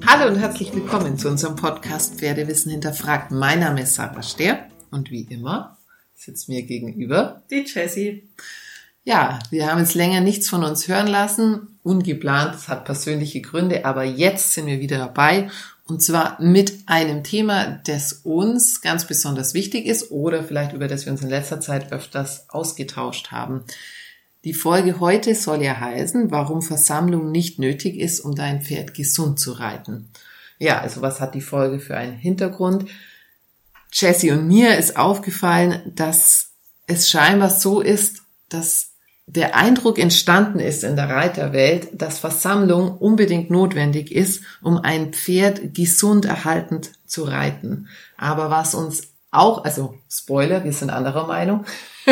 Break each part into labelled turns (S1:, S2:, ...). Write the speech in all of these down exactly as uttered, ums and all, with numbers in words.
S1: Hallo und herzlich willkommen zu unserem Podcast Pferdewissen hinterfragt. Mein Name ist Sarah Stehr und wie immer sitzt mir gegenüber
S2: die Jessie.
S1: Ja, wir haben jetzt länger nichts von uns hören lassen, ungeplant, das hat persönliche Gründe, aber jetzt sind wir wieder dabei und zwar mit einem Thema, das uns ganz besonders wichtig ist oder vielleicht über das wir uns in letzter Zeit öfters ausgetauscht haben. Die Folge heute soll ja heißen, warum Versammlung nicht nötig ist, um dein Pferd gesund zu reiten. Ja, also was hat die Folge für einen Hintergrund? Jessie und mir ist aufgefallen, dass es scheinbar so ist, dass der Eindruck entstanden ist in der Reiterwelt, dass Versammlung unbedingt notwendig ist, um ein Pferd gesund erhaltend zu reiten. Aber was uns auch, also Spoiler, wir sind anderer Meinung,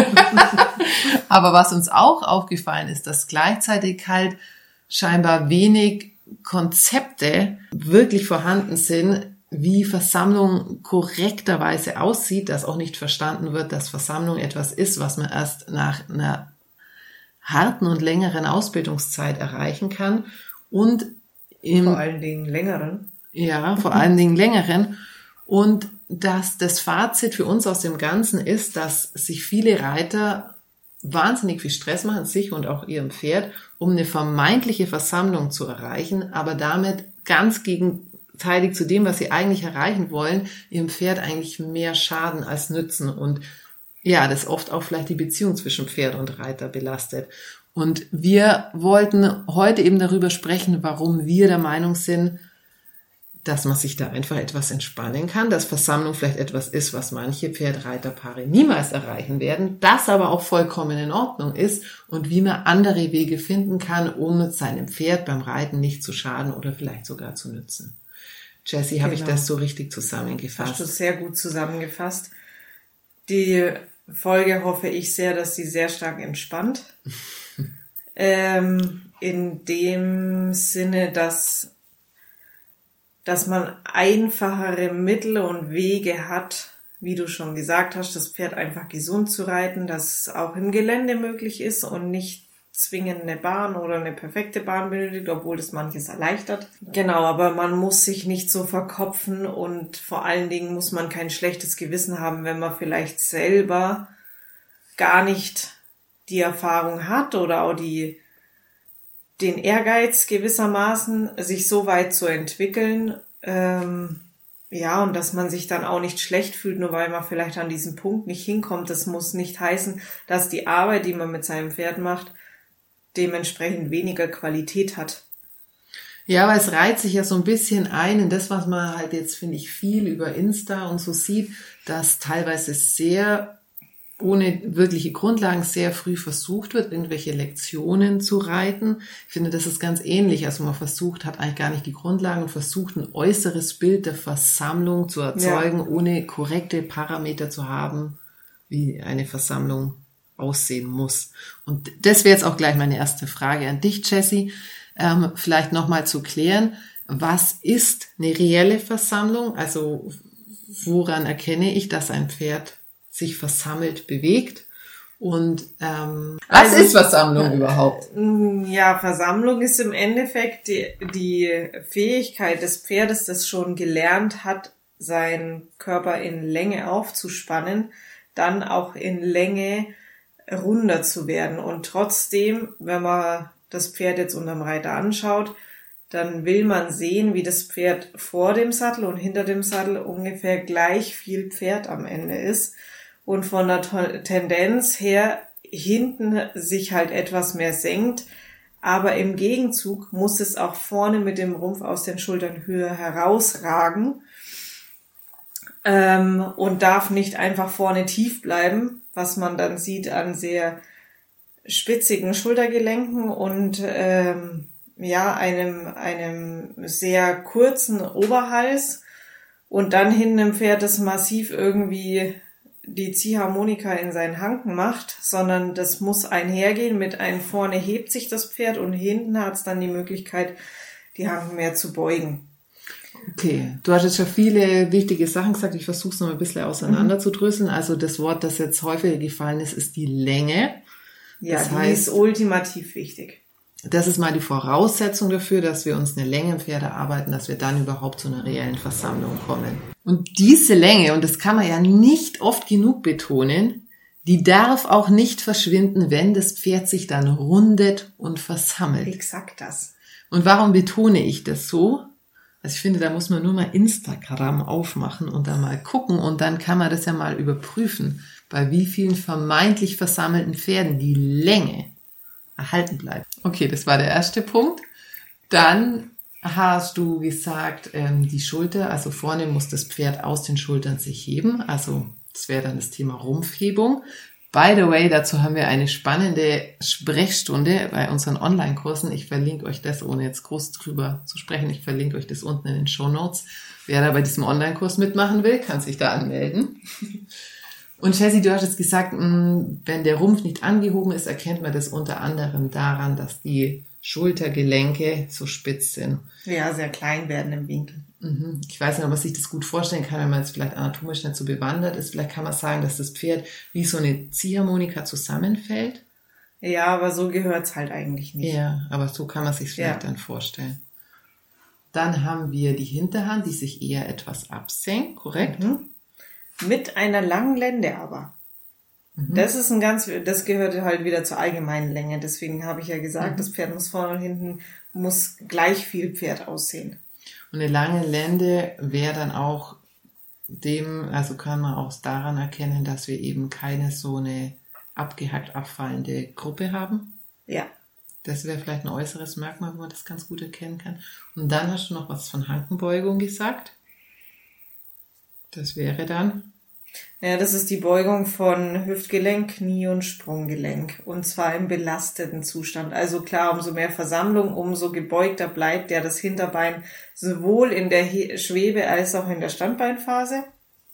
S1: aber was uns auch aufgefallen ist, dass gleichzeitig halt scheinbar wenig Konzepte wirklich vorhanden sind, wie Versammlung korrekterweise aussieht, dass auch nicht verstanden wird, dass Versammlung etwas ist, was man erst nach einer harten und längeren Ausbildungszeit erreichen kann und im,
S2: vor allen Dingen längeren.
S1: Ja, vor allen Dingen längeren und dass das Fazit für uns aus dem Ganzen ist, dass sich viele Reiter wahnsinnig viel Stress machen, sich und auch ihrem Pferd, um eine vermeintliche Versammlung zu erreichen, aber damit ganz gegenteilig zu dem, was sie eigentlich erreichen wollen, ihrem Pferd eigentlich mehr schaden als nützen und ja, das oft auch vielleicht die Beziehung zwischen Pferd und Reiter belastet. Und wir wollten heute eben darüber sprechen, warum wir der Meinung sind, dass man sich da einfach etwas entspannen kann, dass Versammlung vielleicht etwas ist, was manche Pferd-Reiter-Paare niemals erreichen werden, das aber auch vollkommen in Ordnung ist und wie man andere Wege finden kann, um seinem Pferd beim Reiten nicht zu schaden oder vielleicht sogar zu nützen. Jessie, genau. Habe ich das so richtig zusammengefasst?
S2: Hast du sehr gut zusammengefasst. Die Folge hoffe ich sehr, dass sie sehr stark entspannt. ähm, in dem Sinne, dass dass man einfachere Mittel und Wege hat, wie du schon gesagt hast, das Pferd einfach gesund zu reiten, dass es auch im Gelände möglich ist und nicht zwingend eine Bahn oder eine perfekte Bahn benötigt, obwohl das manches erleichtert. Genau, aber man muss sich nicht so verkopfen und vor allen Dingen muss man kein schlechtes Gewissen haben, wenn man vielleicht selber gar nicht die Erfahrung hat oder auch die den Ehrgeiz gewissermaßen, sich so weit zu entwickeln, ähm, ja, und dass man sich dann auch nicht schlecht fühlt, nur weil man vielleicht an diesen Punkt nicht hinkommt. Das muss nicht heißen, dass die Arbeit, die man mit seinem Pferd macht, dementsprechend weniger Qualität hat.
S1: Ja, aber es reiht sich ja so ein bisschen ein in das, was man halt jetzt, finde ich, viel über Insta und so sieht, dass teilweise sehr ohne wirkliche Grundlagen sehr früh versucht wird, irgendwelche Lektionen zu reiten. Ich finde, das ist ganz ähnlich. Also man versucht, hat eigentlich gar nicht die Grundlagen und versucht, ein äußeres Bild der Versammlung zu erzeugen, ja, ohne korrekte Parameter zu haben, wie eine Versammlung aussehen muss. Und das wäre jetzt auch gleich meine erste Frage an dich, Jessie. Ähm, vielleicht nochmal zu klären, was ist eine reelle Versammlung? Also woran erkenne ich, dass ein Pferd sich versammelt bewegt und ähm, was also, ist Versammlung überhaupt?
S2: Ja, Versammlung ist im Endeffekt die, die Fähigkeit des Pferdes, das schon gelernt hat, seinen Körper in Länge aufzuspannen, dann auch in Länge runder zu werden. Und trotzdem, wenn man das Pferd jetzt unterm Reiter anschaut, dann will man sehen, wie das Pferd vor dem Sattel und hinter dem Sattel ungefähr gleich viel Pferd am Ende ist. Und von der Tendenz her hinten sich halt etwas mehr senkt, aber im Gegenzug muss es auch vorne mit dem Rumpf aus den Schultern höher herausragen ähm, und darf nicht einfach vorne tief bleiben, was man dann sieht an sehr spitzigen Schultergelenken und ähm, ja einem einem sehr kurzen Oberhals und dann hinten im Pferd das massiv irgendwie die Ziehharmonika in seinen Hanken macht, sondern das muss einhergehen mit einem vorne hebt sich das Pferd und hinten hat es dann die Möglichkeit, die Hanken mehr zu beugen.
S1: Okay, du hast jetzt schon viele wichtige Sachen gesagt, ich versuche es noch ein bisschen auseinander mhm. zu dröseln. Also das Wort, das jetzt häufiger gefallen ist, ist die Länge.
S2: Ja,
S1: das
S2: die
S1: heißt,
S2: ist ultimativ wichtig.
S1: Das ist mal die Voraussetzung dafür, dass wir uns eine Länge im Pferd erarbeiten, dass wir dann überhaupt zu einer reellen Versammlung kommen. Und diese Länge, und das kann man ja nicht oft genug betonen, die darf auch nicht verschwinden, wenn das Pferd sich dann rundet und versammelt.
S2: Exakt das.
S1: Und warum betone ich das so? Also ich finde, da muss man nur mal Instagram aufmachen und dann mal gucken und dann kann man das ja mal überprüfen, bei wie vielen vermeintlich versammelten Pferden die Länge erhalten bleibt. Okay, das war der erste Punkt. Dann hast du gesagt, ähm, die Schulter, also vorne muss das Pferd aus den Schultern sich heben, also das wäre dann das Thema Rumpfhebung. By the way, dazu haben wir eine spannende Sprechstunde bei unseren Online-Kursen. Ich verlinke euch das, ohne jetzt groß drüber zu sprechen. Ich verlinke euch das unten in den Shownotes. Wer da bei diesem Online-Kurs mitmachen will, kann sich da anmelden. Und Jessie, du hast jetzt gesagt, wenn der Rumpf nicht angehoben ist, erkennt man das unter anderem daran, dass die Schultergelenke so spitz sind.
S2: Ja, sehr klein werden im Winkel.
S1: Ich weiß nicht, ob man sich das gut vorstellen kann, wenn man jetzt vielleicht anatomisch nicht so bewandert ist. Vielleicht kann man sagen, dass das Pferd wie so eine Ziehharmonika zusammenfällt.
S2: Ja, aber so gehört's halt eigentlich nicht.
S1: Ja, aber so kann man sich vielleicht ja. dann vorstellen. Dann haben wir die Hinterhand, die sich eher etwas absenkt, korrekt?
S2: Mhm. Mit einer langen Lende aber. Mhm. Das ist ein ganz, das gehört halt wieder zur allgemeinen Länge. Deswegen habe ich ja gesagt, mhm. das Pferd muss vorne und hinten, muss gleich viel Pferd aussehen.
S1: Und eine lange Lende wäre dann auch dem, also kann man auch daran erkennen, dass wir eben keine so eine abgehackt abfallende Gruppe haben.
S2: Ja.
S1: Das wäre vielleicht ein äußeres Merkmal, wo man das ganz gut erkennen kann. Und dann hast du noch was von Hankenbeugung gesagt. Das wäre dann?
S2: Ja, das ist die Beugung von Hüftgelenk, Knie und Sprunggelenk. Und zwar im belasteten Zustand. Also klar, umso mehr Versammlung, umso gebeugter bleibt ja das Hinterbein sowohl in der He- Schwebe als auch in der Standbeinphase.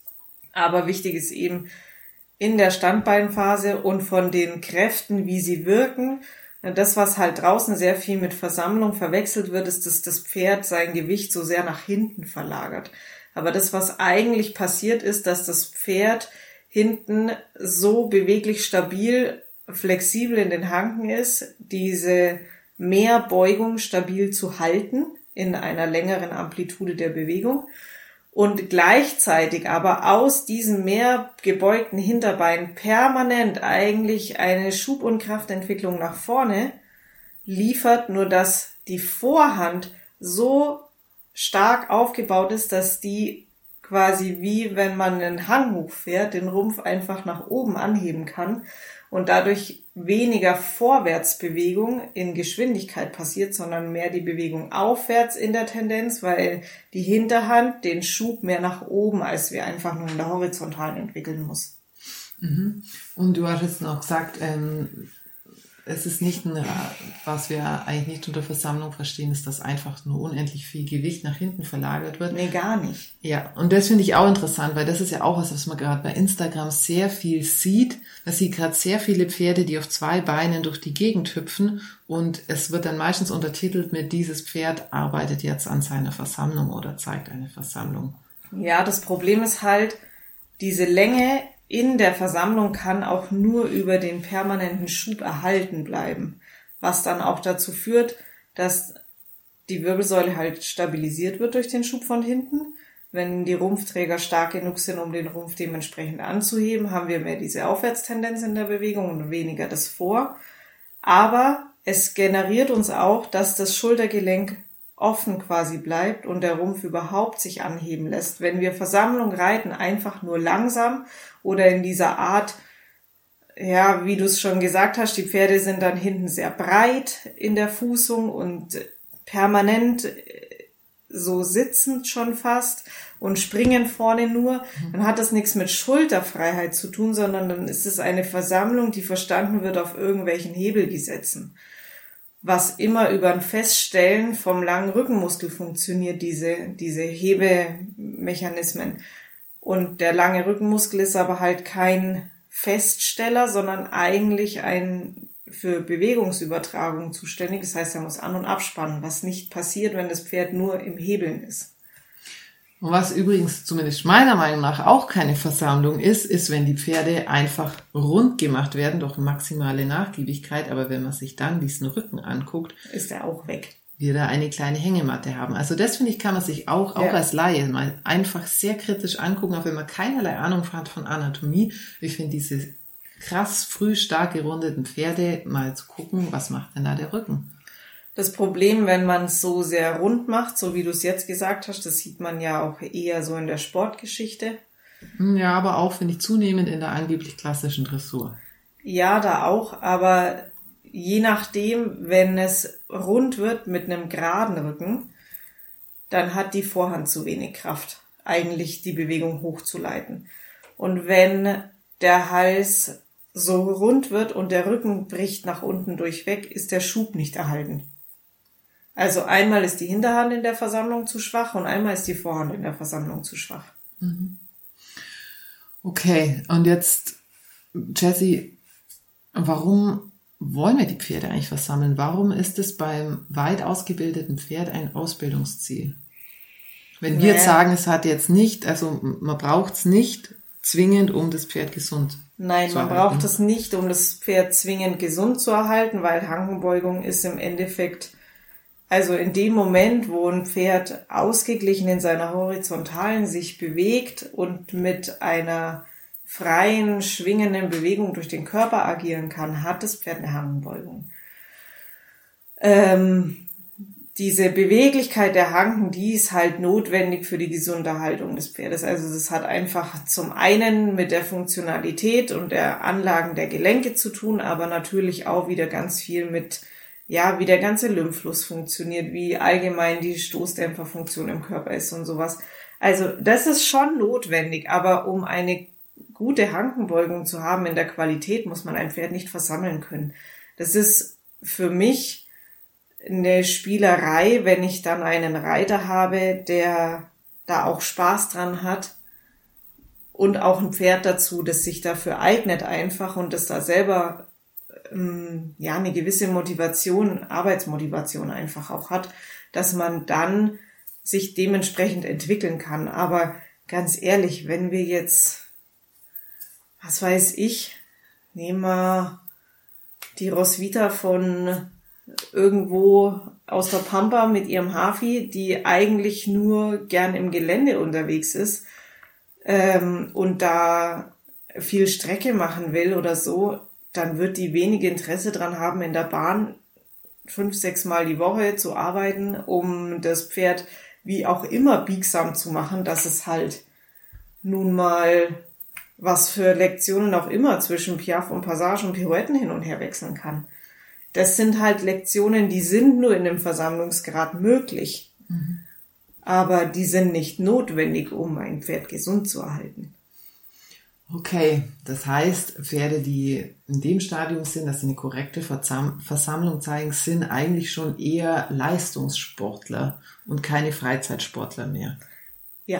S2: Aber wichtig ist eben in der Standbeinphase und von den Kräften, wie sie wirken. Das, was halt draußen sehr viel mit Versammlung verwechselt wird, ist, dass das Pferd sein Gewicht so sehr nach hinten verlagert. Aber das, was eigentlich passiert, ist, dass das Pferd hinten so beweglich stabil, flexibel in den Hanken ist, diese Mehrbeugung stabil zu halten in einer längeren Amplitude der Bewegung und gleichzeitig aber aus diesem mehr gebeugten Hinterbein permanent eigentlich eine Schub- und Kraftentwicklung nach vorne liefert, nur dass die Vorhand so stark aufgebaut ist, dass die quasi wie wenn man einen Hang hochfährt, den Rumpf einfach nach oben anheben kann und dadurch weniger Vorwärtsbewegung in Geschwindigkeit passiert, sondern mehr die Bewegung aufwärts in der Tendenz, weil die Hinterhand den Schub mehr nach oben, als wir einfach nur in der Horizontalen entwickeln muss.
S1: Mhm. Und du hast jetzt noch gesagt, ähm, es ist nicht ein, was wir eigentlich nicht unter Versammlung verstehen, ist, dass einfach nur unendlich viel Gewicht nach hinten verlagert wird.
S2: Nee, gar nicht.
S1: Ja, und das finde ich auch interessant, weil das ist ja auch was, was man gerade bei Instagram sehr viel sieht. Man sieht gerade sehr viele Pferde, die auf zwei Beinen durch die Gegend hüpfen und es wird dann meistens untertitelt mit dieses Pferd arbeitet jetzt an seiner Versammlung oder zeigt eine Versammlung.
S2: Ja, das Problem ist halt, diese Länge in der Versammlung kann auch nur über den permanenten Schub erhalten bleiben, was dann auch dazu führt, dass die Wirbelsäule halt stabilisiert wird durch den Schub von hinten. Wenn die Rumpfträger stark genug sind, um den Rumpf dementsprechend anzuheben, haben wir mehr diese Aufwärtstendenz in der Bewegung und weniger das Vor. Aber es generiert uns auch, dass das Schultergelenk offen quasi bleibt und der Rumpf überhaupt sich anheben lässt. Wenn wir Versammlung reiten, einfach nur langsam oder in dieser Art, ja, wie du es schon gesagt hast, die Pferde sind dann hinten sehr breit in der Fußung und permanent so sitzend schon fast und springen vorne nur, dann hat das nichts mit Schulterfreiheit zu tun, sondern dann ist es eine Versammlung, die verstanden wird auf irgendwelchen Hebelgesetzen. Was immer über ein Feststellen vom langen Rückenmuskel funktioniert, diese, diese Hebemechanismen. Und der lange Rückenmuskel ist aber halt kein Feststeller, sondern eigentlich ein für Bewegungsübertragung zuständig. Das heißt, er muss an- und abspannen, was nicht passiert, wenn das Pferd nur im Hebeln ist.
S1: Und was übrigens zumindest meiner Meinung nach auch keine Versammlung ist, ist, wenn die Pferde einfach rund gemacht werden durch maximale Nachgiebigkeit. Aber wenn man sich dann diesen Rücken anguckt,
S2: ist er auch weg.
S1: Wir da eine kleine Hängematte haben. Also das, finde ich, kann man sich auch, auch ja. als Laie mal einfach sehr kritisch angucken, auch wenn man keinerlei Ahnung hat von Anatomie. Ich finde diese krass früh stark gerundeten Pferde mal zu gucken, was macht denn da der Rücken?
S2: Das Problem, wenn man es so sehr rund macht, so wie du es jetzt gesagt hast, das sieht man ja auch eher so in der Sportgeschichte.
S1: Ja, aber auch, finde ich, zunehmend in der angeblich klassischen Dressur.
S2: Ja, da auch, aber je nachdem, wenn es rund wird mit einem geraden Rücken, dann hat die Vorhand zu wenig Kraft, eigentlich die Bewegung hochzuleiten. Und wenn der Hals so rund wird und der Rücken bricht nach unten durchweg, ist der Schub nicht erhalten. Also einmal ist die Hinterhand in der Versammlung zu schwach und einmal ist die Vorhand in der Versammlung zu schwach.
S1: Okay, und jetzt, Jessie, warum wollen wir die Pferde eigentlich versammeln? Warum ist es beim weit ausgebildeten Pferd ein Ausbildungsziel? Wenn wir jetzt sagen, es hat jetzt nicht, also man braucht es nicht zwingend, um das Pferd gesund
S2: Nein,
S1: zu
S2: man
S1: erhalten.
S2: braucht es nicht, um das Pferd zwingend gesund zu erhalten, weil Hankenbeugung ist im Endeffekt, also in dem Moment, wo ein Pferd ausgeglichen in seiner Horizontalen sich bewegt und mit einer freien, schwingenden Bewegung durch den Körper agieren kann, hat das Pferd eine Hankenbeugung. Ähm, diese Beweglichkeit der Hanken, die ist halt notwendig für die gesunde Haltung des Pferdes. Also das hat einfach zum einen mit der Funktionalität und der Anlagen der Gelenke zu tun, aber natürlich auch wieder ganz viel mit, ja, wie der ganze Lymphfluss funktioniert, wie allgemein die Stoßdämpferfunktion im Körper ist und sowas. Also das ist schon notwendig, aber um eine gute Hankenbeugung zu haben in der Qualität, muss man ein Pferd nicht versammeln können. Das ist für mich eine Spielerei, wenn ich dann einen Reiter habe, der da auch Spaß dran hat und auch ein Pferd dazu, das sich dafür eignet einfach und das da selber ähm, ja eine gewisse Motivation, Arbeitsmotivation einfach auch hat, dass man dann sich dementsprechend entwickeln kann. Aber ganz ehrlich, wenn wir jetzt, was weiß ich, nehmen wir die Roswitha von irgendwo aus der Pampa mit ihrem Hafi, die eigentlich nur gern im Gelände unterwegs ist ähm, und da viel Strecke machen will oder so, dann wird die wenig Interesse dran haben, in der Bahn fünf, sechs Mal die Woche zu arbeiten, um das Pferd wie auch immer biegsam zu machen, dass es halt nun mal was für Lektionen auch immer zwischen Piaffe und Passage und Pirouetten hin und her wechseln kann. Das sind halt Lektionen, die sind nur in einem Versammlungsgrad möglich. Mhm. Aber die sind nicht notwendig, um ein Pferd gesund zu erhalten.
S1: Okay, das heißt, Pferde, die in dem Stadium sind, dass sie eine korrekte Versam- Versammlung zeigen, sind eigentlich schon eher Leistungssportler und keine Freizeitsportler mehr.
S2: Ja.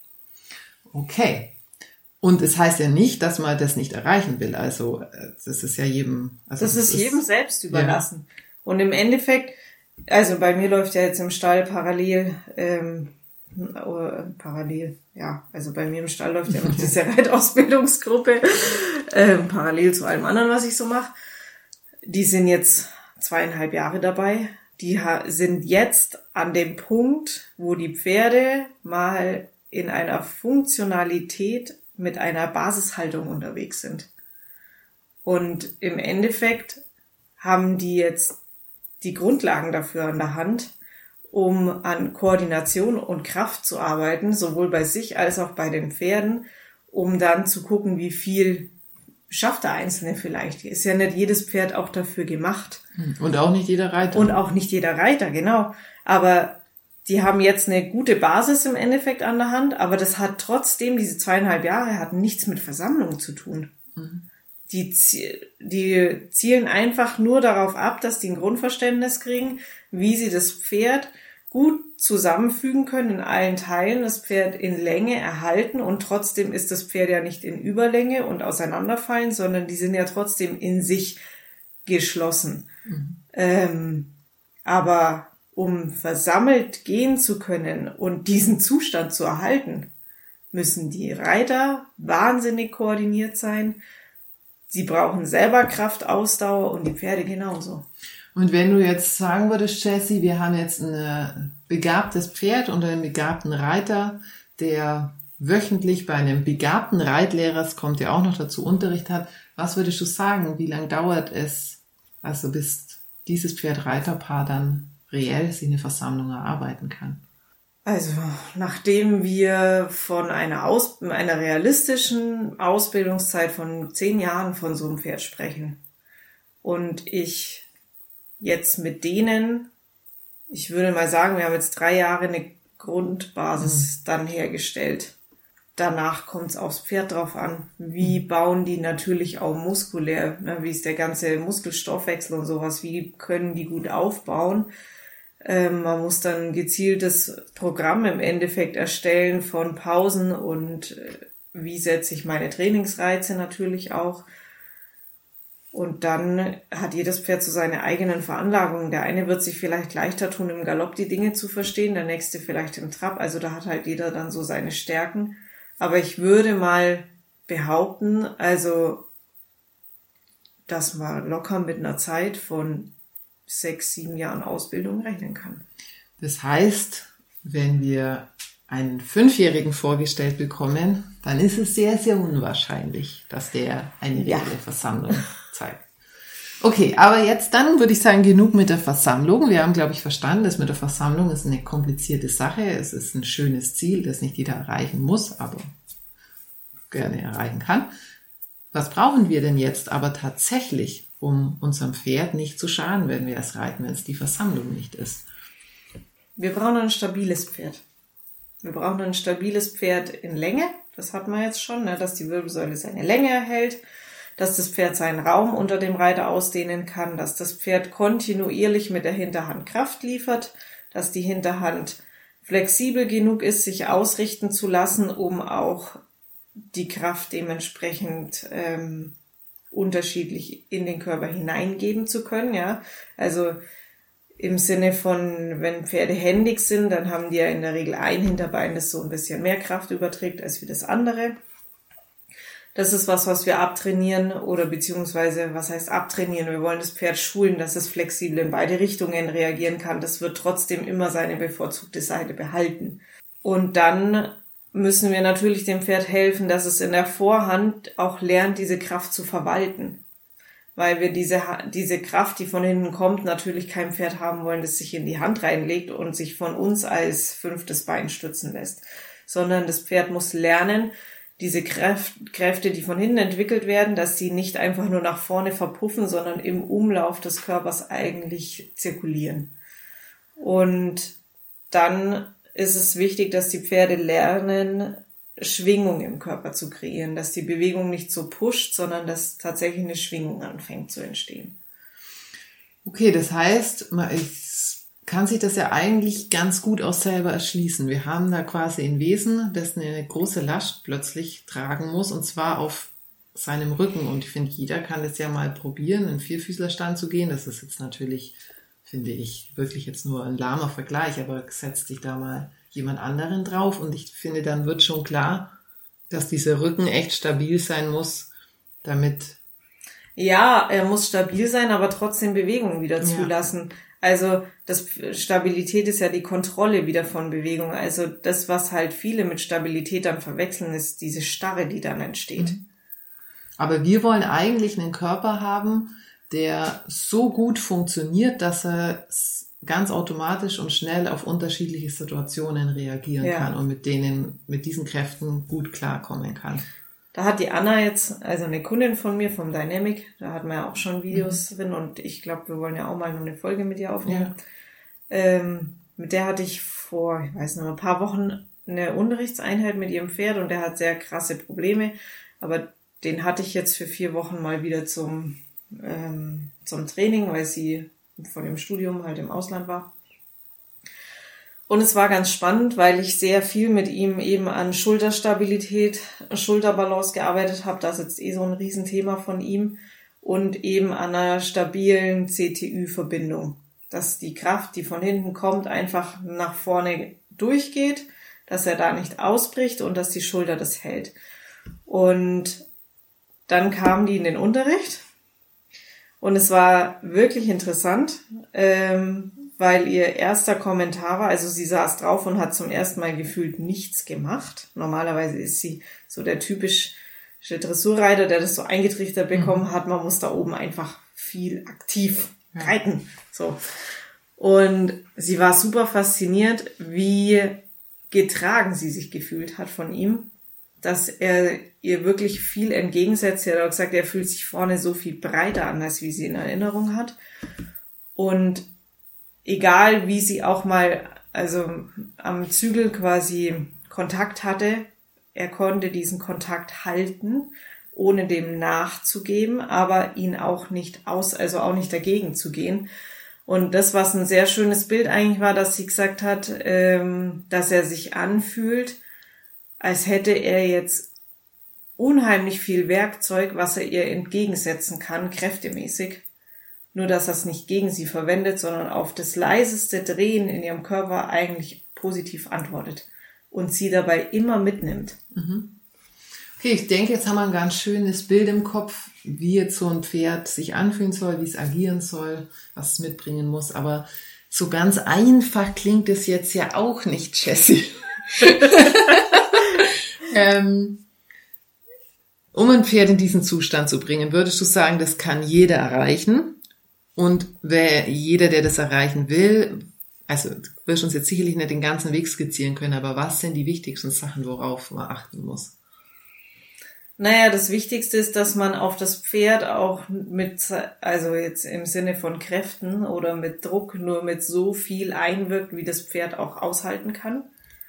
S1: Okay. Und es heißt ja nicht, dass man das nicht erreichen will. Also das ist ja jedem... Also
S2: das, das ist jedem selbst überlassen. Ja. Und im Endeffekt, also bei mir läuft ja jetzt im Stall parallel... Ähm, parallel, ja, also bei mir im Stall läuft ja noch diese Reitausbildungsgruppe, äh, parallel zu allem anderen, was ich so mache. Die sind jetzt zweieinhalb Jahre dabei. Die ha- sind jetzt an dem Punkt, wo die Pferde mal in einer Funktionalität mit einer Basishaltung unterwegs sind. Und im Endeffekt haben die jetzt die Grundlagen dafür an der Hand, um an Koordination und Kraft zu arbeiten, sowohl bei sich als auch bei den Pferden, um dann zu gucken, wie viel schafft der Einzelne vielleicht. Ist ja nicht jedes Pferd auch dafür gemacht.
S1: Und auch nicht jeder Reiter.
S2: Und auch nicht jeder Reiter, genau. Aber die haben jetzt eine gute Basis im Endeffekt an der Hand, aber das hat trotzdem, diese zweieinhalb Jahre, hatten nichts mit Versammlung zu tun. Mhm. Die, die zielen einfach nur darauf ab, dass die ein Grundverständnis kriegen, wie sie das Pferd gut zusammenfügen können in allen Teilen, das Pferd in Länge erhalten und trotzdem ist das Pferd ja nicht in Überlänge und auseinanderfallen, sondern die sind ja trotzdem in sich geschlossen. Mhm. Ähm, aber um versammelt gehen zu können und diesen Zustand zu erhalten, müssen die Reiter wahnsinnig koordiniert sein. Sie brauchen selber Kraft, Ausdauer und die Pferde genauso.
S1: Und wenn du jetzt sagen würdest, Jessie, wir haben jetzt ein begabtes Pferd und einen begabten Reiter, der wöchentlich bei einem begabten Reitlehrer, es kommt ja auch noch dazu, Unterricht hat, was würdest du sagen, wie lange dauert es, also bis dieses Pferd-Reiter-Paar dann reell sich eine Versammlung erarbeiten kann?
S2: Also, nachdem wir von einer, Aus- einer realistischen Ausbildungszeit von zehn Jahren von so einem Pferd sprechen und ich jetzt mit denen, ich würde mal sagen, wir haben jetzt drei Jahre eine Grundbasis mhm. dann hergestellt. Danach kommt es aufs Pferd drauf an. Wie bauen die natürlich auch muskulär, ne? Wie ist der ganze Muskelstoffwechsel und sowas, wie können die gut aufbauen? Ähm, man muss dann ein gezieltes Programm im Endeffekt erstellen von Pausen und äh, wie setze ich meine Trainingsreize natürlich auch. Und dann hat jedes Pferd so seine eigenen Veranlagungen. Der eine wird sich vielleicht leichter tun, im Galopp die Dinge zu verstehen, der nächste vielleicht im Trab. Also da hat halt jeder dann so seine Stärken. Aber ich würde mal behaupten, also, dass man locker mit einer Zeit von sechs, sieben Jahren Ausbildung rechnen kann.
S1: Das heißt, wenn wir einen Fünfjährigen vorgestellt bekommen, dann ist es sehr, sehr unwahrscheinlich, dass der eine reelle ja. Versammlung zeigt. Okay, aber jetzt dann würde ich sagen, genug mit der Versammlung. Wir haben, glaube ich, verstanden, dass mit der Versammlung ist eine komplizierte Sache. Es ist ein schönes Ziel, das nicht jeder erreichen muss, aber gerne erreichen kann. Was brauchen wir denn jetzt aber tatsächlich, um unserem Pferd nicht zu schaden, wenn wir es reiten, wenn es die Versammlung nicht ist?
S2: Wir brauchen ein stabiles Pferd. Wir brauchen ein stabiles Pferd in Länge. Das hat man jetzt schon, ne, dass die Wirbelsäule seine Länge erhält, dass das Pferd seinen Raum unter dem Reiter ausdehnen kann, dass das Pferd kontinuierlich mit der Hinterhand Kraft liefert, dass die Hinterhand flexibel genug ist, sich ausrichten zu lassen, um auch die Kraft dementsprechend ähm, unterschiedlich in den Körper hineingeben zu können. Ja, also im Sinne von, wenn Pferde händig sind, dann haben die ja in der Regel ein Hinterbein, das so ein bisschen mehr Kraft überträgt als wie das andere. Das ist was, was wir abtrainieren oder beziehungsweise, was heißt abtrainieren? Wir wollen das Pferd schulen, dass es flexibel in beide Richtungen reagieren kann. Das wird trotzdem immer seine bevorzugte Seite behalten. Und dann müssen wir natürlich dem Pferd helfen, dass es in der Vorhand auch lernt, diese Kraft zu verwalten. Weil wir diese, diese Kraft, die von hinten kommt, natürlich kein Pferd haben wollen, das sich in die Hand reinlegt und sich von uns als fünftes Bein stützen lässt. Sondern das Pferd muss lernen, diese Kräfte, die von hinten entwickelt werden, dass sie nicht einfach nur nach vorne verpuffen, sondern im Umlauf des Körpers eigentlich zirkulieren. Und dann ist es wichtig, dass die Pferde lernen, Schwingung im Körper zu kreieren, dass die Bewegung nicht so pusht, sondern dass tatsächlich eine Schwingung anfängt zu entstehen.
S1: Okay, das heißt, man kann sich das ja eigentlich ganz gut auch selber erschließen. Wir haben da quasi ein Wesen, das eine große Last plötzlich tragen muss, und zwar auf seinem Rücken. Und ich finde, jeder kann das ja mal probieren, in Vierfüßlerstand zu gehen. Das ist jetzt natürlich, finde ich, wirklich jetzt nur ein lahmer Vergleich, aber setzt dich da mal jemand anderen drauf, und ich finde, dann wird schon klar, dass dieser Rücken echt stabil sein muss, damit...
S2: Ja, er muss stabil sein, aber trotzdem Bewegung wieder zulassen. Ja. Also das Stabilität ist ja die Kontrolle wieder von Bewegung. Also das, was halt viele mit Stabilität dann verwechseln, ist diese Starre, die dann entsteht. Mhm.
S1: Aber wir wollen eigentlich einen Körper haben, der so gut funktioniert, dass er ganz automatisch und schnell auf unterschiedliche Situationen reagieren ja. kann und mit denen, mit diesen Kräften gut klarkommen kann.
S2: Da hat die Anna jetzt, also eine Kundin von mir vom Dynamic, da hatten wir ja auch schon Videos mhm. drin, und ich glaube, wir wollen ja auch mal noch eine Folge mit ihr aufnehmen. Ja. Ähm, mit der hatte ich vor, ich weiß nicht, ein paar Wochen eine Unterrichtseinheit mit ihrem Pferd, und der hat sehr krasse Probleme, aber den hatte ich jetzt für vier Wochen mal wieder zum, ähm, zum Training, weil sie von dem Studium halt im Ausland war. Und es war ganz spannend, weil ich sehr viel mit ihm eben an Schulterstabilität, Schulterbalance gearbeitet habe. Das ist jetzt eh so ein Riesenthema von ihm. Und eben an einer stabilen C T Ü-Verbindung. dass die Kraft, die von hinten kommt, einfach nach vorne durchgeht, dass er da nicht ausbricht und dass die Schulter das hält. Und dann kamen die in den Unterricht und es war wirklich interessant, ähm, weil ihr erster Kommentar war, also sie saß drauf und hat zum ersten Mal gefühlt nichts gemacht. Normalerweise ist sie so der typische Dressurreiter, der das so eingetrichtert bekommen hat, man muss da oben einfach viel aktiv reiten. So. Und sie war super fasziniert, wie getragen sie sich gefühlt hat von ihm, dass er ihr wirklich viel entgegensetzt. Er hat auch gesagt, er fühlt sich vorne so viel breiter an, als wie sie in Erinnerung hat. Und egal, wie sie auch mal, also am Zügel quasi Kontakt hatte, er konnte diesen Kontakt halten, ohne dem nachzugeben, aber ihn auch nicht aus, also auch nicht dagegen zu gehen. Und das, was ein sehr schönes Bild eigentlich war, dass sie gesagt hat, ähm, dass er sich anfühlt, als hätte er jetzt unheimlich viel Werkzeug, was er ihr entgegensetzen kann, kräftemäßig. Nur, dass er es nicht gegen sie verwendet, sondern auf das leiseste Drehen in ihrem Körper eigentlich positiv antwortet und sie dabei immer mitnimmt.
S1: Mhm. Okay, ich denke, jetzt haben wir ein ganz schönes Bild im Kopf, wie jetzt so ein Pferd sich anfühlen soll, wie es agieren soll, was es mitbringen muss. Aber so ganz einfach klingt es jetzt ja auch nicht, Jessie. ähm, um ein Pferd in diesen Zustand zu bringen, würdest du sagen, das kann jeder erreichen? Und wer, jeder, der das erreichen will, also du wirst uns jetzt sicherlich nicht den ganzen Weg skizzieren können, aber was sind die wichtigsten Sachen, worauf man achten muss?
S2: Naja, das Wichtigste ist, dass man auf das Pferd auch mit, also jetzt im Sinne von Kräften oder mit Druck, nur mit so viel einwirkt, wie das Pferd auch aushalten kann.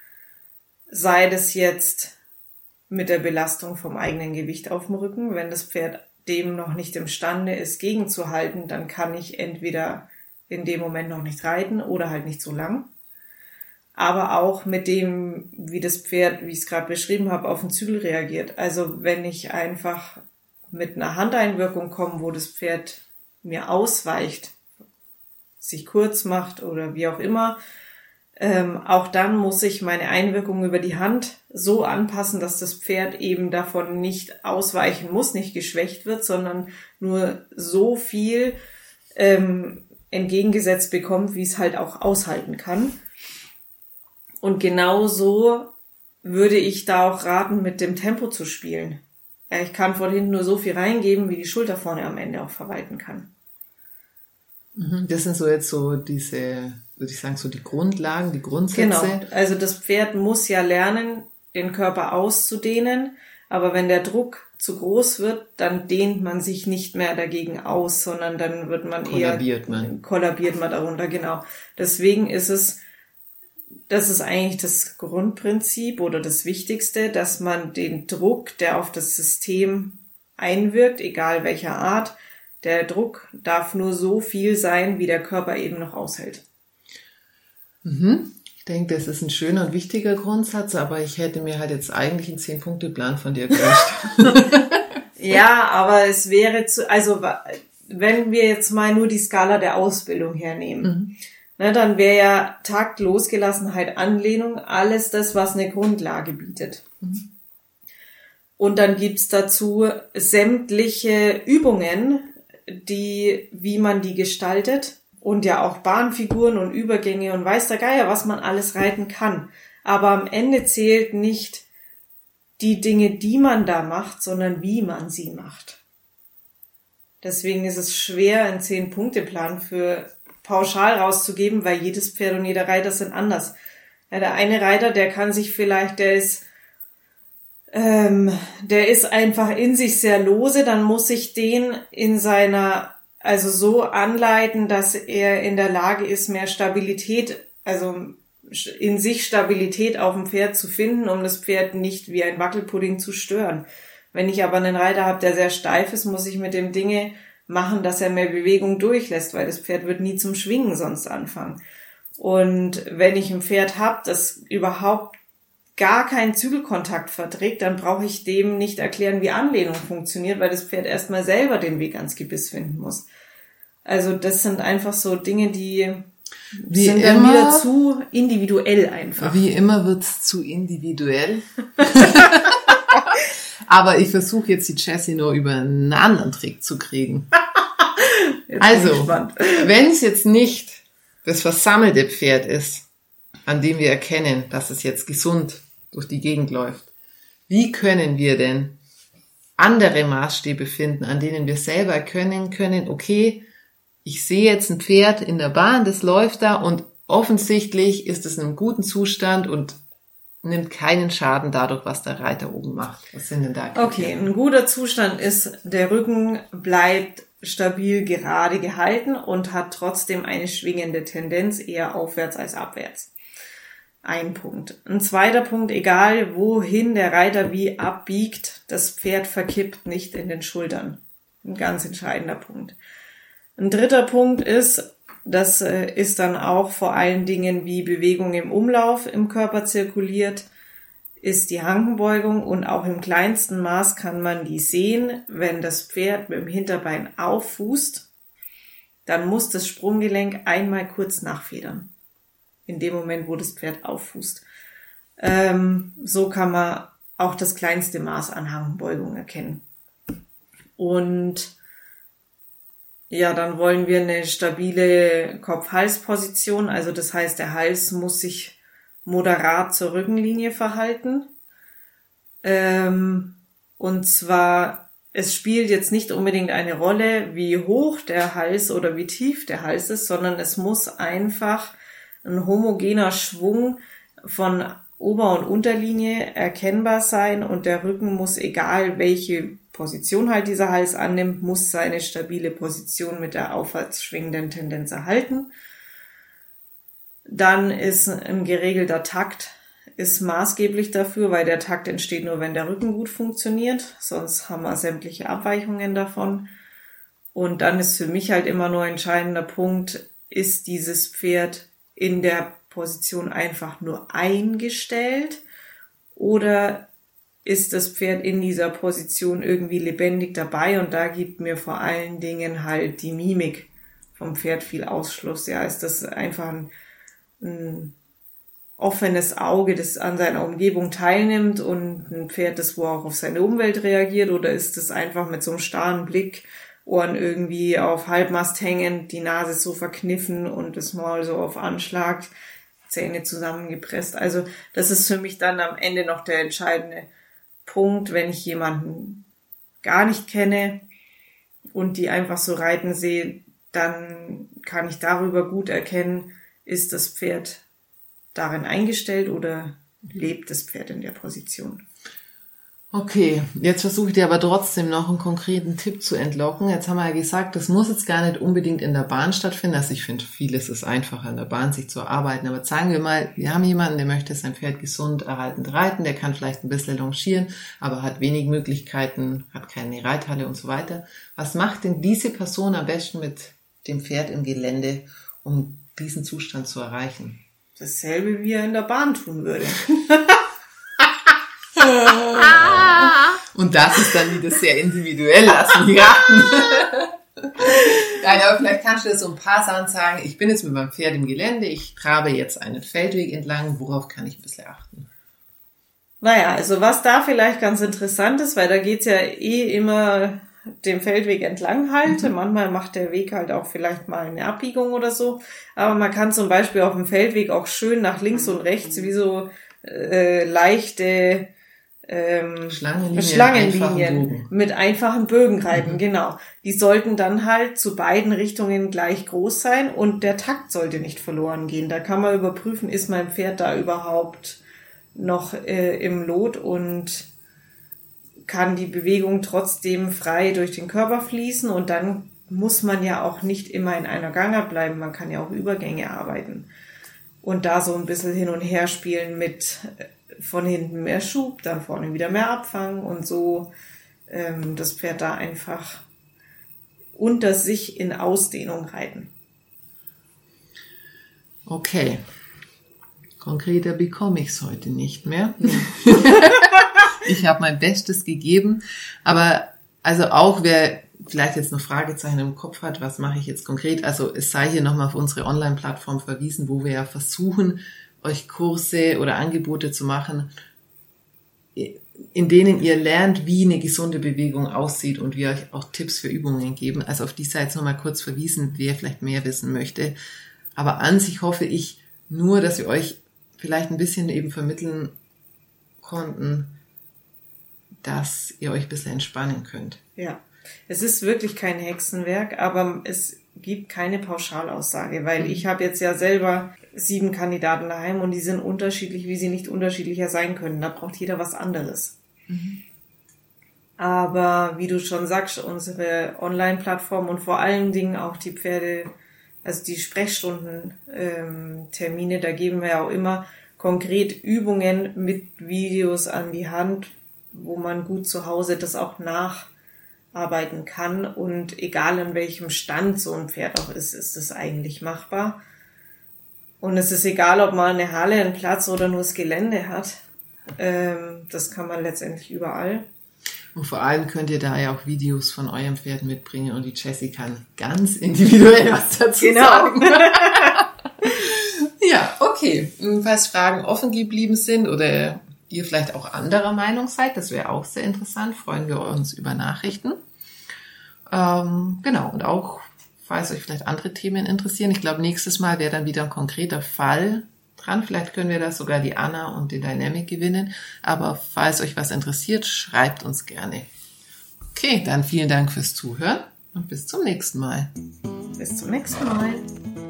S2: Sei das jetzt mit der Belastung vom eigenen Gewicht auf dem Rücken. Wenn das Pferd dem noch nicht imstande ist, gegenzuhalten, dann kann ich entweder in dem Moment noch nicht reiten oder halt nicht so lang. Aber auch mit dem, wie das Pferd, wie ich es gerade beschrieben habe, auf den Zügel reagiert. Also wenn ich einfach mit einer Handeinwirkung komme, wo das Pferd mir ausweicht, sich kurz macht oder wie auch immer, ähm, auch dann muss ich meine Einwirkung über die Hand so anpassen, dass das Pferd eben davon nicht ausweichen muss, nicht geschwächt wird, sondern nur so viel ähm, entgegengesetzt bekommt, wie es halt auch aushalten kann. Und genau so würde ich da auch raten, mit dem Tempo zu spielen. Ja, ich kann von hinten nur so viel reingeben, wie die Schulter vorne am Ende auch verwalten kann.
S1: Das sind so jetzt so diese, würde ich sagen, so die Grundlagen, die Grundsätze.
S2: Genau, also das Pferd muss ja lernen, den Körper auszudehnen, aber wenn der Druck zu groß wird, dann dehnt man sich nicht mehr dagegen aus, sondern dann wird man
S1: kollabiert
S2: eher,
S1: man.
S2: kollabiert man darunter, genau. Deswegen ist es, das ist eigentlich das Grundprinzip oder das Wichtigste, dass man den Druck, der auf das System einwirkt, egal welcher Art, der Druck darf nur so viel sein, wie der Körper eben noch aushält.
S1: Mhm. Ich denke, das ist ein schöner und wichtiger Grundsatz, aber ich hätte mir halt jetzt eigentlich einen zehn-Punkte-Plan von dir gewünscht.
S2: Ja, aber es wäre zu, also wenn wir jetzt mal nur die Skala der Ausbildung hernehmen, mhm. ne, dann wäre ja Takt, Losgelassenheit, Anlehnung, alles das, was eine Grundlage bietet. Mhm. Und dann gibt's dazu sämtliche Übungen, die, wie man die gestaltet und ja auch Bahnfiguren und Übergänge und weiß der Geier, was man alles reiten kann. Aber am Ende zählt nicht die Dinge, die man da macht, sondern wie man sie macht. Deswegen ist es schwer, einen Zehn-Punkte-Plan für pauschal rauszugeben, weil jedes Pferd und jeder Reiter sind anders. Ja, der eine Reiter, der kann sich vielleicht, der ist Ähm, der ist einfach in sich sehr lose, dann muss ich den in seiner, also so anleiten, dass er in der Lage ist, mehr Stabilität, also in sich Stabilität auf dem Pferd zu finden, um das Pferd nicht wie ein Wackelpudding zu stören. Wenn ich aber einen Reiter habe, der sehr steif ist, muss ich mit dem Dinge machen, dass er mehr Bewegung durchlässt, weil das Pferd wird nie zum Schwingen sonst anfangen. Und wenn ich ein Pferd habe, das überhaupt gar keinen Zügelkontakt verträgt, dann brauche ich dem nicht erklären, wie Anlehnung funktioniert, weil das Pferd erstmal selber den Weg ans Gebiss finden muss. Also das sind einfach so Dinge, die
S1: wie
S2: sind dann
S1: immer,
S2: wieder zu individuell einfach.
S1: Wie immer wird's zu individuell. Aber ich versuche jetzt die Jessie nur über einen anderen Trick zu kriegen. Also, wenn es jetzt nicht das versammelte Pferd ist, an dem wir erkennen, dass es jetzt gesund durch die Gegend läuft, wie können wir denn andere Maßstäbe finden, an denen wir selber erkennen können, okay, ich sehe jetzt ein Pferd in der Bahn, das läuft da und offensichtlich ist es in einem guten Zustand und nimmt keinen Schaden dadurch, was der Reiter oben macht. Was sind denn da Kriterien?
S2: Okay, ein guter Zustand ist, der Rücken bleibt stabil gerade gehalten und hat trotzdem eine schwingende Tendenz, eher aufwärts als abwärts. Ein Punkt. Ein zweiter Punkt, egal wohin der Reiter wie abbiegt, das Pferd verkippt nicht in den Schultern. Ein ganz entscheidender Punkt. Ein dritter Punkt ist, das ist dann auch vor allen Dingen, wie Bewegung im Umlauf im Körper zirkuliert, ist die Hankenbeugung und auch im kleinsten Maß kann man die sehen. Wenn das Pferd mit dem Hinterbein auffußt, dann muss das Sprunggelenk einmal kurz nachfedern. In dem Moment, wo das Pferd auffußt. Ähm, so kann man auch das kleinste Maß an Hankenbeugung erkennen. Und ja, dann wollen wir eine stabile Kopf-Hals-Position. Also das heißt, der Hals muss sich moderat zur Rückenlinie verhalten. Ähm, und zwar, es spielt jetzt nicht unbedingt eine Rolle, wie hoch der Hals oder wie tief der Hals ist, sondern es muss einfach ein homogener Schwung von Ober- und Unterlinie erkennbar sein und der Rücken muss, egal welche Position halt dieser Hals annimmt, muss seine stabile Position mit der aufwärts schwingenden Tendenz erhalten. Dann ist ein geregelter Takt ist maßgeblich dafür, weil der Takt entsteht nur, wenn der Rücken gut funktioniert, sonst haben wir sämtliche Abweichungen davon. Und dann ist für mich halt immer nur ein entscheidender Punkt, ist dieses Pferd in der Position einfach nur eingestellt oder ist das Pferd in dieser Position irgendwie lebendig dabei und da gibt mir vor allen Dingen halt die Mimik vom Pferd viel Ausschluss. Ja, ist das einfach ein, ein offenes Auge, das an seiner Umgebung teilnimmt und ein Pferd, das wo auch auf seine Umwelt reagiert oder ist es einfach mit so einem starren Blick, Ohren irgendwie auf Halbmast hängend, die Nase so verkniffen und das Maul so auf Anschlag, Zähne zusammengepresst. Also das ist für mich dann am Ende noch der entscheidende Punkt, wenn ich jemanden gar nicht kenne und die einfach so reiten sehe, dann kann ich darüber gut erkennen, ist das Pferd darin eingestellt oder lebt das Pferd in der Position.
S1: Okay, jetzt versuche ich dir aber trotzdem noch einen konkreten Tipp zu entlocken. Jetzt haben wir ja gesagt, das muss jetzt gar nicht unbedingt in der Bahn stattfinden. Also ich finde, vieles ist einfacher in der Bahn, sich zu arbeiten. Aber sagen wir mal, wir haben jemanden, der möchte sein Pferd gesund erhaltend reiten, der kann vielleicht ein bisschen longieren, aber hat wenig Möglichkeiten, hat keine Reithalle und so weiter. Was macht denn diese Person am besten mit dem Pferd im Gelände, um diesen Zustand zu erreichen?
S2: Dasselbe, wie er in der Bahn tun würde.
S1: Und das ist dann wieder sehr individuell, lass mich raten. Nein, aber vielleicht kannst du dir so ein paar Sachen sagen. Ich bin jetzt mit meinem Pferd im Gelände, ich trabe jetzt einen Feldweg entlang, worauf kann ich ein bisschen achten?
S2: Naja, also was da vielleicht ganz interessant ist, weil da geht's ja eh immer den Feldweg entlang halt. Mhm. Manchmal macht der Weg halt auch vielleicht mal eine Abbiegung oder so. Aber man kann zum Beispiel auf dem Feldweg auch schön nach links und rechts wie so äh, leichte ähm,
S1: Schlangenlinien,
S2: Schlangenlinien
S1: einfachen
S2: mit einfachen Bögen reiten,
S1: mhm.
S2: genau. Die sollten dann halt zu beiden Richtungen gleich groß sein und der Takt sollte nicht verloren gehen. Da kann man überprüfen, ist mein Pferd da überhaupt noch äh, im Lot und kann die Bewegung trotzdem frei durch den Körper fließen und dann muss man ja auch nicht immer in einer Gangart bleiben, man kann ja auch Übergänge arbeiten und da so ein bisschen hin und her spielen mit von hinten mehr Schub, dann vorne wieder mehr Abfang und so ähm, das Pferd da einfach unter sich in Ausdehnung reiten.
S1: Okay. Konkreter bekomme ich es heute nicht mehr. Ich habe mein Bestes gegeben, aber also auch wer vielleicht jetzt noch Fragezeichen im Kopf hat, was mache ich jetzt konkret? Also es sei hier nochmal auf unsere Online-Plattform verwiesen, wo wir ja versuchen, euch Kurse oder Angebote zu machen, in denen ihr lernt, wie eine gesunde Bewegung aussieht und wir euch auch Tipps für Übungen geben. Also auf die Seite nochmal kurz verwiesen, wer vielleicht mehr wissen möchte. Aber an sich hoffe ich nur, dass wir euch vielleicht ein bisschen eben vermitteln konnten, dass ihr euch ein bisschen entspannen könnt.
S2: Ja, es ist wirklich kein Hexenwerk, aber es gibt keine Pauschalaussage, weil mhm. ich habe jetzt ja selber sieben Kandidaten daheim und die sind unterschiedlich, wie sie nicht unterschiedlicher sein können. Da braucht jeder was anderes. Mhm. Aber wie du schon sagst, unsere Online-Plattform und vor allen Dingen auch die Pferde, also die Sprechstunden-Termine, ähm, da geben wir ja auch immer konkret Übungen mit Videos an die Hand, wo man gut zu Hause das auch nacharbeiten kann. Und egal in welchem Stand so ein Pferd auch ist, ist es eigentlich machbar. Und es ist egal, ob man eine Halle, einen Platz oder nur das Gelände hat. Ähm, das kann man letztendlich überall.
S1: Und vor allem könnt ihr da ja auch Videos von eurem Pferd mitbringen und die Jessie kann ganz individuell was dazu genau. sagen. Ja, okay. Falls Fragen offen geblieben sind oder ihr vielleicht auch anderer Meinung seid, das wäre auch sehr interessant, freuen wir uns über Nachrichten. Ähm, genau, und auch, falls euch vielleicht andere Themen interessieren, ich glaube, nächstes Mal wäre dann wieder ein konkreter Fall dran. Vielleicht können wir da sogar die Anna und die Dynamic gewinnen. Aber falls euch was interessiert, schreibt uns gerne. Okay, dann vielen Dank fürs Zuhören und bis zum nächsten Mal.
S2: Bis zum nächsten Mal.